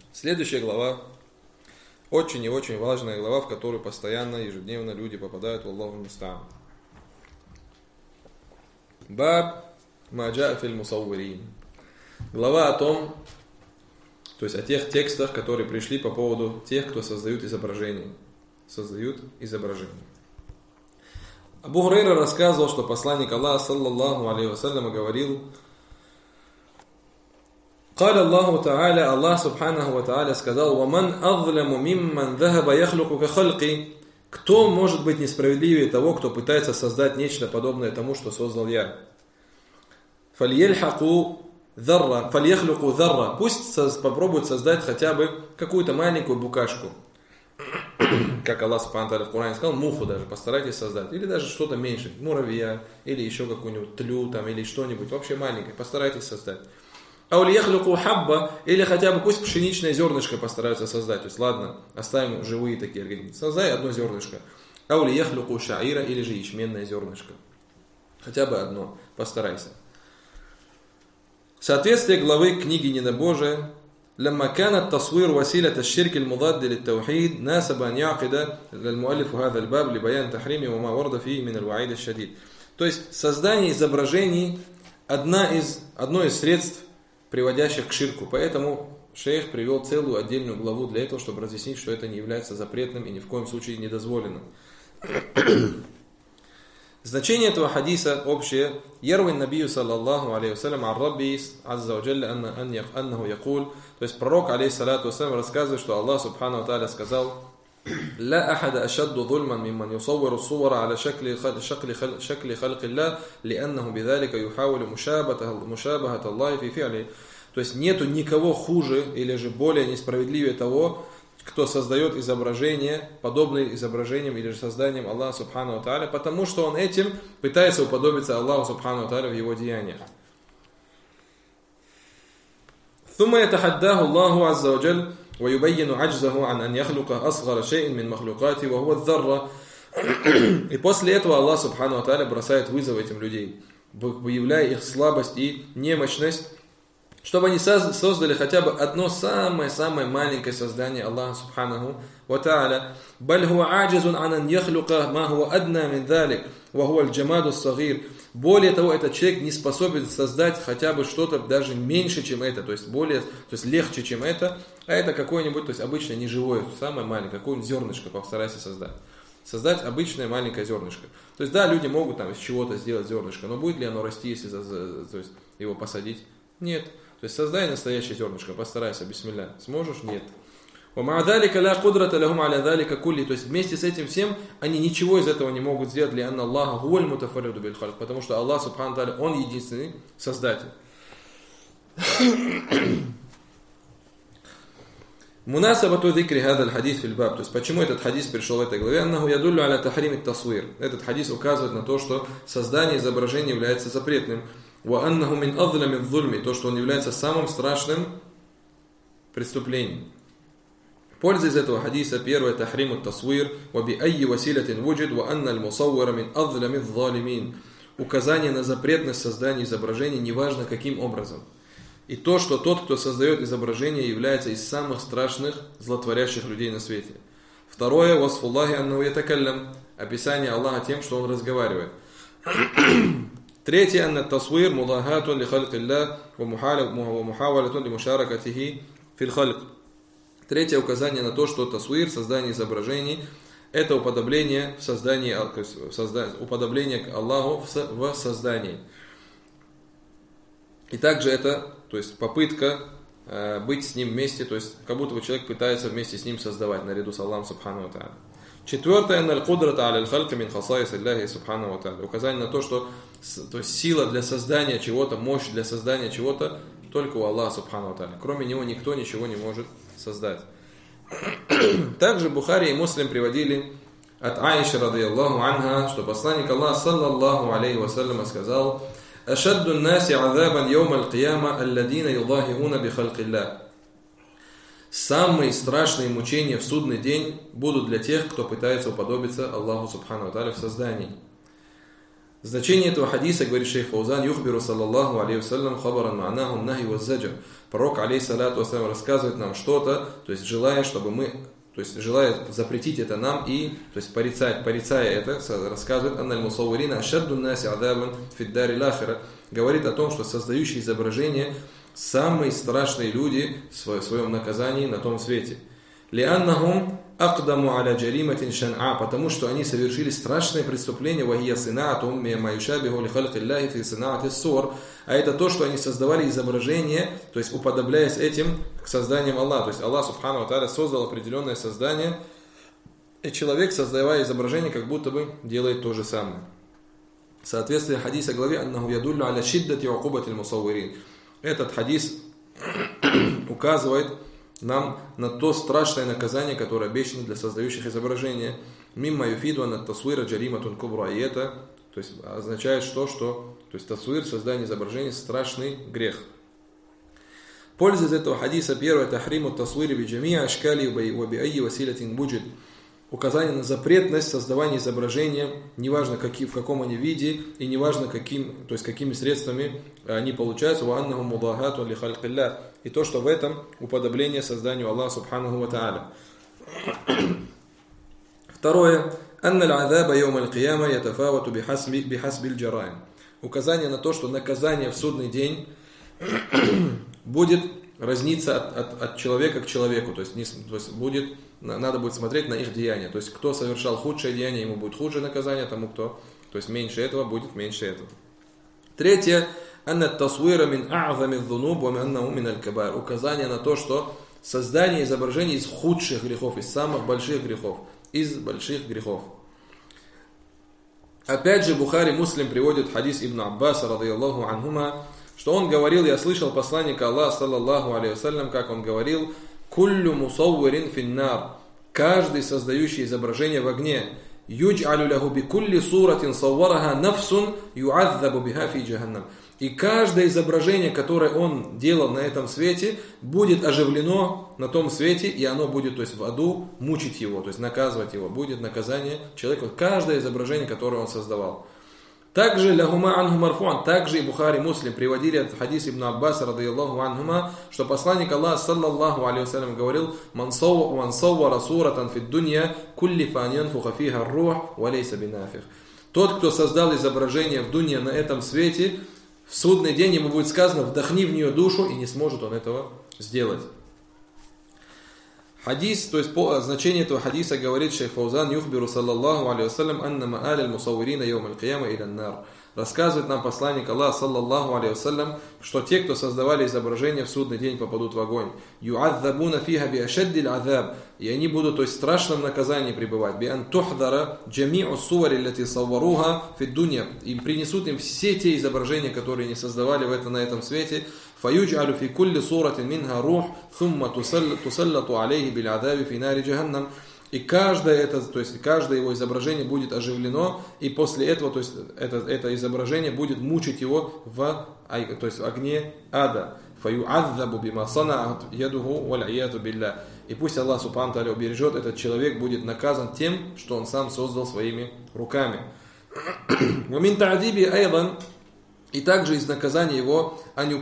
Следующая глава, очень и очень важная глава, в которую постоянно, ежедневно люди попадают в Аллаху муста'ан. Баб маджа фил мусаввирин. Глава о том, то есть о тех текстах, которые пришли по поводу тех, кто создают изображения. Абу Хурайра рассказывал, что посланник Аллаха, саллаллаху алейхи вассалям, говорил: قال الله تعالى, Аллах субханаху ва тааля сказал: وَمَنْ أَظْلَمُ مِمَّنْ ذَهَبَ يَخْلُقُ كَخَلْقِ. Кто может быть несправедливее того, кто пытается создать нечто подобное тому, что создал я? فَلْيَخْلُقُوا ذَرَّةً. Пусть попробуют создать хотя бы какую-то маленькую букашку. Как Аллах субханаху ва тааля в Коране сказал, муху даже постарайтесь создать. Или даже что-то меньше, муравья, или еще какую-нибудь тлю, там, или что-нибудь вообще маленькое, постарайтесь создать. Аулияхлюку хабба, или хотя бы пусть пшеничное зернышко постараются создать. То есть ладно, оставим живые такие организмы. Создай одно зернышко. Аулияхлюку шаира, или же ячменное зернышко. Хотя бы одно, постарайся. Соответствие главы книги Недобожия. لما كان التصوير وسيلة الشرك المضاد للتوحيد ناسب أن يعقد المؤلف هذا الباب لبيان تحريمه وما ورد فيه من الوعيد الشديد. То есть создание изображений одно из средств, приводящих к ширку. Поэтому шейх привел целую отдельную главу для этого, чтобы разъяснить, что это не является запретным и ни в коем случае недозволенным. Значение этого хадиса общее. Ярвин набию саллаллаху алейхи вассалям ан рабби азза ва джалля аннаху якуль. То есть пророк алейхиссалату вассалям рассказывает, что Аллах субхану ва тааля сказал: لا أحد أشد ظلما ممن يصور الصور على شكل خلق الله لأنه بذلك يحاول مشابهة الله في فعله. То есть нету никого хуже или же более несправедливее того, кто создает изображения, подобные изображениям или же созданием Аллаха субхану ва тааля, потому что он этим пытается уподобиться Аллаху субхану ва тааля в его деяниях. ثم يتحداه الله عز وجل ويبين عجزه عن أن يخلق أصغر شيء من مخلوقاته وهو الذرة. И после этого Аллах субхану ва тааля бросает вызов этим людей, выявляя их слабость и немощность, чтобы они создали хотя бы одно самое маленькое создание Аллаха субханаху ва тааля. بل هو عاجز عن أن يخلق ما هو أدنى من ذلك وهو الجماد الصغير. Более того, этот человек не способен создать хотя бы что-то даже меньше, чем это, то есть легче, чем это, а это какое-нибудь, то есть обычное неживое, самое маленькое, какое-нибудь зернышко постарайся создать. Создать обычное маленькое зернышко. То есть да, люди могут там из чего-то сделать зернышко, но будет ли оно расти, если то есть, его посадить? Нет. То есть создай настоящее зернышко, постарайся, бисмилля. Сможешь? Нет. То есть вместе с этим всем они ничего из этого не могут сделать, потому что Аллах субхану тааля, Он единственный создатель. Мунасабату зикри хадаль хадис фил баб. То есть почему этот хадис пришел в этой главе? Аннаху ядуллю аля тахрим ат-тасвир. Этот хадис указывает на то, что создание изображения является запретным. Ва аннаху мин азлами адh-dhulmi. То, что он является самым страшным преступлением. Польза из этого хадиса: первое, тахрим ат-тасвир, ва би айи василатин вуджид, ва анна аль-мусаввира мин азлами адh-dhalimin. Указание на запретность создания изображений, неважно каким образом. И то, что тот, кто создает изображение, является из самых страшных злотворящих людей на свете. Второе, васфуллахи аннаху ятакаллям. Описание Аллаха тем, что он разговаривает. Третье, анна ат-тасвир мулахатун ли халкиллах ва мухавалатун ли мушаракатихи фил халк. Третье указание на то, что тасвир, создание изображений, это уподобление в создании, уподобление к Аллаху в создании. И также это, то есть попытка быть с ним вместе, то есть как будто бы человек пытается вместе с ним создавать, наряду с Аллахом субхану ва тааля. Четвертое, указание на то, что то есть сила для создания чего-то, мощь для создания чего-то только у Аллаха субхану ва тааля. Кроме него никто ничего не может создать. Также Бухари и Муслим приводили от Аиши радийаллаху анха, что посланник Аллаха саллаллаху алейхи вассалям сказал: «Ашадду наси азабан йоум аль-кияма алладина юдахиуна би халкиллах». Самые страшные мучения в судный день будут для тех, кто пытается уподобиться Аллаху субхану ва тааля в создании. Значение этого хадиса, говорит шейх Фаузан, юхбиру саллаллаху алейхи вассалям хабаран ма'наху нахи ваззаджар. Пророк, алейхиссалату вассалям, рассказывает нам что-то, то есть желая, чтобы мы, то есть желая запретить это нам и, то есть порицая это, рассказывает анналь мусаввирина ашадду наси адабан фиддари лахира. Говорит о том, что создающие изображения самые страшные люди в своем наказании на том свете. Лианнахум aqdamu ala джариматин шан'a, потому что они совершили страшное преступление, вахия синаатум мимма юшабиху ли халкиллахи фи синаати ссур, а это то, что они создавали изображение, то есть уподобляясь этим к созданиям Аллаха. То есть Аллах субхану ва тааля создал определенное создание, и человек, создавая изображение, как будто бы делает то же самое. Соответствие хадиса главе аннаху ядуллю аля шиддати уқубатил мусаввирин. Этот хадис указывает нам на то страшное наказание, которое обещано для создающих изображения. Мимма юфиду ан ат-тасвира джариматун кубра. И это, то есть, означает, что то есть тасвир, создание изображений, страшный грех. Польза из этого хадиса: первое, тахриму тасвири би джамии ашкали ва би айи василатин буджид. Указание на запретность создавания изображения, неважно в каком они виде, и неважно какими средствами они получаются, и то, что в этом уподобление созданию Аллаха субханаху ва тааля. Второе. Указание на то, что наказание в судный день будет разниться от человека к человеку, то есть надо будет смотреть на их деяния. То есть кто совершал худшее деяние, ему будет худшее наказание, тому кто, то есть меньше этого, будет меньше этого. Третье. Указание на то, что создание изображений из худших грехов, из самых больших грехов, Опять же, Бухари, Муслим приводит хадис Ибн Аббаса, радийаллаху анхума, что он говорил: я слышал посланника Аллаха, саллаллаху алейхи вассалям, как он говорил: «Куллю мусаввирин финнар», каждый создающий изображение в огне, «Юдж'алю лаху би кулли суратин саввараха нафсун ю'адзабу биха фи джаханнам». И каждое изображение, которое он делал на этом свете, будет оживлено на том свете, и оно будет, то есть в аду, мучить его, то есть наказывать его. Будет наказание человеку. Каждое изображение, которое он создавал. Также лахума анху марфуан, также и Бухари, Муслим приводили от хадис Ибн Аббаса, радийаллаху анхума, что посланник Аллаха, саллаллаху алейхи вассалям, говорил: «Ман саввара суратан фид дунья куллифа ан янфуха фиха ар-рух ва лейса бинафих». Тот, кто создал изображение в дунье, на этом свете, в судный день ему будет сказано: вдохни в нее душу, и не сможет он этого сделать. Хадис, то есть по значению этого хадиса говорит шейх Фаузан: юхбиру саллаллаху алейхи вассалям анна ма'аль аль-мусаввирина йоум аль-кияма иля ан-нар. Рассказывает нам посланник Аллаха, саллаллаху алейхи вассалям, что те, кто создавали изображения, в судный день попадут в огонь. Ю'адзабуна фиха би ашаддил азаб, и они будут, то есть, в страшном наказании пребывать. Би ан тухдара джами'у сувари лати савваруха фид дунья, и принесут им все те изображения, которые они создавали на этом свете. Фаюдж'алю фи кулли суратин минха рух, thumma тусаллату алейхи бил азаби фи нари джаханнам. И каждое его изображение будет оживлено, и после этого, то есть это изображение будет мучить его в огне ада. И пусть Аллах субхану тааля убережет, этот человек будет наказан тем, что он сам создал своими руками. И также из наказания его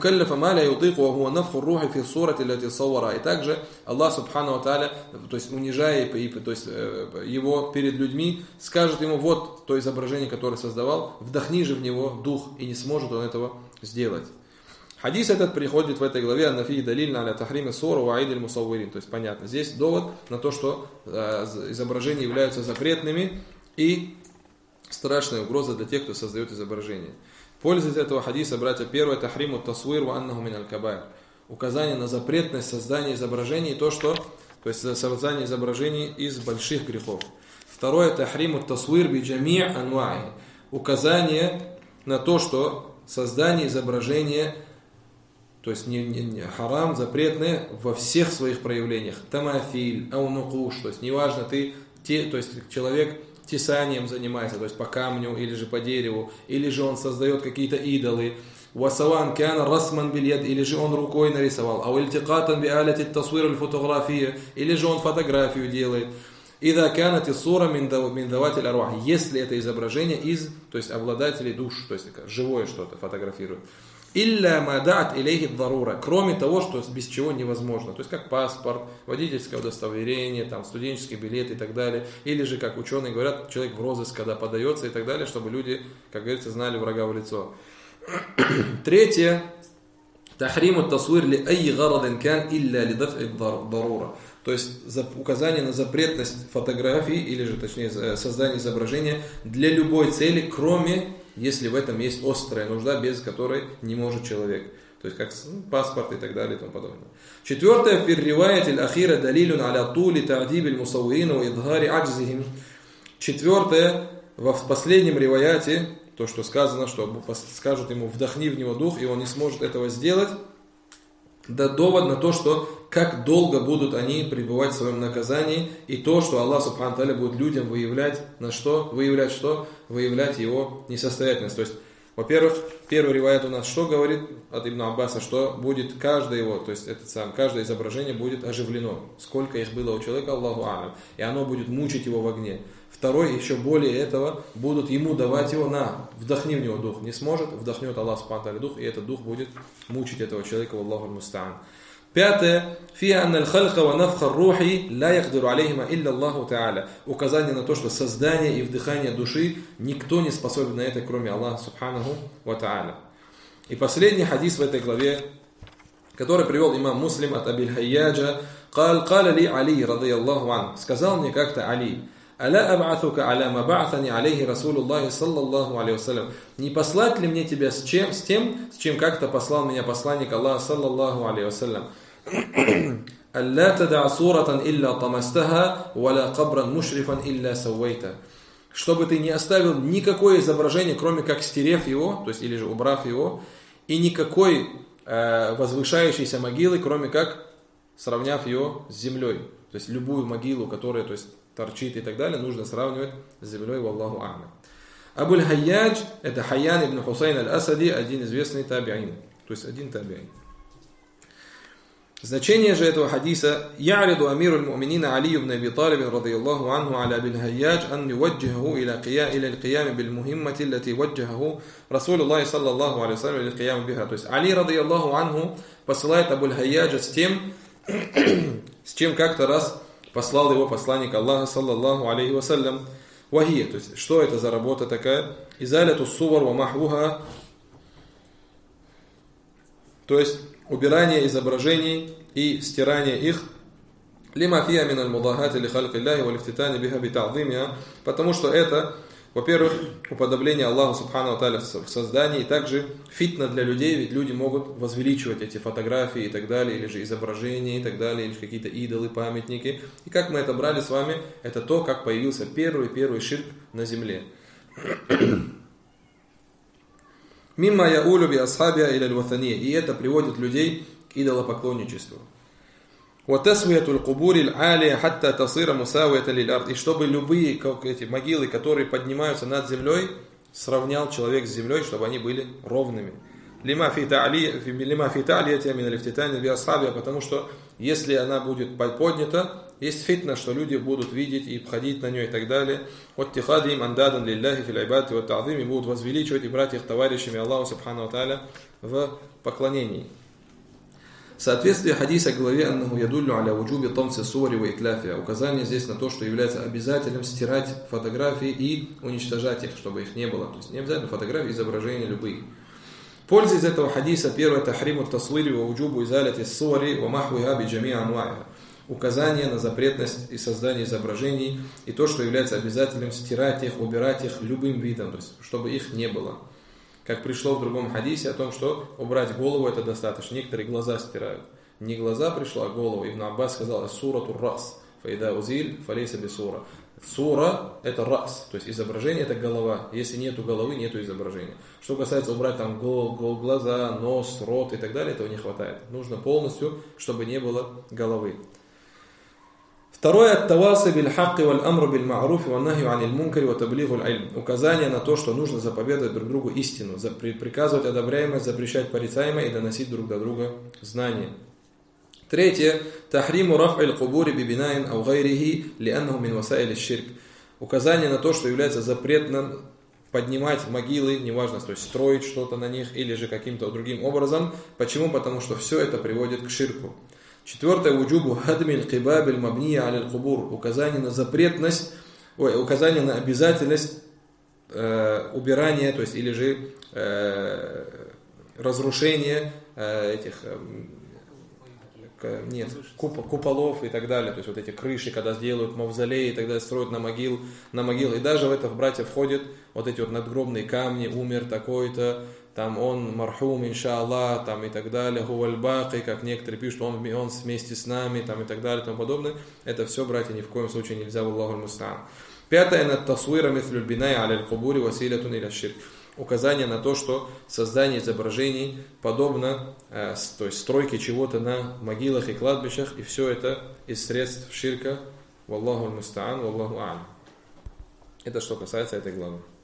и также Аллах субхану ва тааля, то есть унижая его перед людьми, скажет ему: вот то изображение, которое создавал, вдохни же в него дух, и не сможет он этого сделать. Хадис этот приходит в этой главе: аннафи далильна аля тахриме сура ва аид аль-мусаввирин. То есть понятно, здесь довод на то, что изображения являются запретными и страшная угроза для тех, кто создает изображения. Польза из этого хадиса, братья: первое, тахриму тасвир ва аннаху мин аль-кабаир. Указание на запретность создания изображений, то есть создание изображений из больших грехов. Второе, тахриму тасвир би джами' анва'i. Указание на то, что создание изображения, то есть не харам, запретное во всех своих проявлениях. Тамафиль, аунукуш, то есть неважно, то есть человек тесанием занимается, то есть по камню, или же по дереву, или же он создает какие-то идолы. Васаван кяна расман бильяд, или же он рукой нарисовал. Ау ильтикатан би аляти тасвир аль-фотография, или же он фотографию делает. «Ида канат сура мин даватиль арвах». Если это изображение из, то есть обладателей душ, то есть живое что-то фотографирует. «Илля ма да'ат илейхи дарура». Кроме того, что без чего невозможно. То есть как паспорт, водительское удостоверение, там, студенческий билет и так далее. Или же, как ученые говорят, человек в розыск, когда подается и так далее, чтобы люди, как говорится, знали врага в лицо. Третье. «Тахриму тасвир ли ай гарадин кан илля ли даф'и дарура». То есть указание на запретность фотографии, или же точнее создание изображения для любой цели, кроме если в этом есть острая нужда, без которой не может человек. То есть как паспорт и так далее и тому подобное. Четвертое. Четвертое. В последнем риваяте, то, что сказано, что скажут ему «вдохни в него дух», и он не сможет этого сделать, да довод на то, что как долго будут они пребывать в своем наказании, и то, что Аллах Субхану Тааля будет людям выявлять на что? Выявлять что? Выявлять его несостоятельность. То есть, во-первых, первый риваят у нас что говорит от Ибн Аббаса, что будет каждое его, то есть каждое изображение будет оживлено. Сколько их было у человека, Аллаху а'лам. И оно будет мучить его в огне. Второй, еще более этого, будут ему давать его вдохни в него дух. Не сможет, вдохнет Аллах Субхану Тааля дух, и этот дух будет мучить этого человека, Аллаху муста'ан. Пятое. Указание на то, что создание и вдыхание души никто не способен на это, кроме Аллаха Субханаху ва Тааля. И последний хадис в этой главе, который привел имам Муслим от Абиль Хайяджа, «Каля ли Али, радийаллаху ан». Сказал мне как-то Али: «Аля аб'атука аля ма бa'атани алейхи Расулуллахи саллаллаху алейхи вассалям». Не послать ли мне тебя с тем, с чем как-то послал меня посланник Аллаха саллаллаху алейхи вассалям? «Алля тада' сурatan илля тамастаха, валя кабран мушрифан илля саввайта». Чтобы ты не оставил никакое изображение, кроме как стерев его, то есть или же убрав его, и никакой возвышающейся могилы, кроме как сравняв ее с землей. То есть любую могилу, которая торчит и так далее, нужно сравнивать с землей, валлаху а'лам. Абуль Хайядж, это Хайян ибн Хусайн аль-Асади, один известный таби'ин, то есть один таби'ин. Значение же этого хадиса: «Я'риду амиру аль-му'минина Али ибн Аби Талиб радийаллаху анху аля Абиль Хайядж ан юваджихаху иля аль-қиями биль-мухиммати аллати ваджахаху Расулуллахи саллаллаху алейхи вассалям иля аль-қиями биха». То есть Али радийаллаху анху посылает Абуль Хайяджа с чем как-то раз послал его посланник Аллаха саллаллаху алейхи вассалям. Вахия, то есть что это за работа такая? Изаляту сувар ва махвуха, то есть убирание изображений и стирание их, лима фиа мин аль-мудахати ли халькиллахи ва лифтитани биха би та'зимиха, потому что это, во-первых, уподобление Аллаху Субхану Тааля в создании, и также фитна для людей, ведь люди могут возвеличивать эти фотографии и так далее, или же изображения и так далее, или же какие-то идолы, памятники. И как мы это брали с вами, это то, как появился первый ширк на земле. Мимма яулю би асхабиа иля аль-ватания, и это приводит людей к идолопоклонничеству. Ватасвиятуль кубуриль алия хатта тасира мусавиятан лиль ард, и чтобы любые эти могилы, которые поднимаются над землей, сравнял человек с землей, чтобы они были ровными. Лима фи та'лияти мин аль-ифтитани би асхабиа, потому что если она будет поднята, есть фитна, что люди будут видеть и входить на нее и так далее. Ваттихадим андадан лилляхи фил айбати ва та'зими, будут возвеличивать и брать их товарищами Аллаху Субхану ва Тааля в поклонении. Соответствие хадиса главе аннаху ядуллю аля вуджуби тамси суари ва итляфия. Указание здесь на то, что является обязательным стирать фотографии и уничтожать их, чтобы их не было. То есть не обязательно фотографии, изображения любые. Польза из этого хадиса: первое, тахриму тасвири ва вуджубу изаляти суари ва махвиха би джами анваиха. Указание на запретность и создание изображений, и то, что является обязательным стирать их, убирать их любым видом, то есть чтобы их не было. Как пришло в другом хадисе о том, что убрать голову это достаточно. Некоторые глаза стирают. Не глаза пришло, а голову. Ибн Аббас сказал: «Сурату рас, фаида узиль, фалейса бисура». Сура это рас, то есть изображение это голова. Если нету головы, нету изображения. Что касается убрать там глаза, нос, рот и так далее, этого не хватает. Нужно полностью, чтобы не было головы. Второе, ат-таваси биль-хакки валь-амру биль-ма'руфи ван-нахью аниль-мункари ва таблигу аль-илм. Указание на то, что нужно заповедовать друг другу истину, приказывать одобряемое, запрещать порицаемое и доносить друг до друга знания. Третье. Тахриму раф'иль кубури бибинаин ау гайрихи лианнаху мин васаили ширк. Указание на то, что является запретным поднимать могилы, неважно, то есть строить что-то на них или же каким-то другим образом. Почему? Потому что все это приводит к ширку. Четвертое. Вуджубу хадмиль кибабиль мабния алиль кубур. Указание на запретность, указание на обязательность убирания, то есть или же разрушения этих куполов и так далее, то есть вот эти крыши, когда сделают мавзолеи и так далее, строят на могилы, и даже в это, братья, входят вот эти вот надгробные камни, умер такой-то, там он мархум, иншаллах, там и так далее, гувальбаки, как некоторые пишут, он вместе с нами, там и так далее, и тому подобное. Это все, братья, ни в коем случае нельзя, валлаху аль-мустаан. Пятое. Над тасуира мислю бинай аль кубури василятун иля ширк. Указание на то, что создание изображений подобно, то есть стройке чего-то на могилах и кладбищах, и все это из средств ширка. Валлаху аль-мустаан, валлаху а'лам. Это что касается этой главы.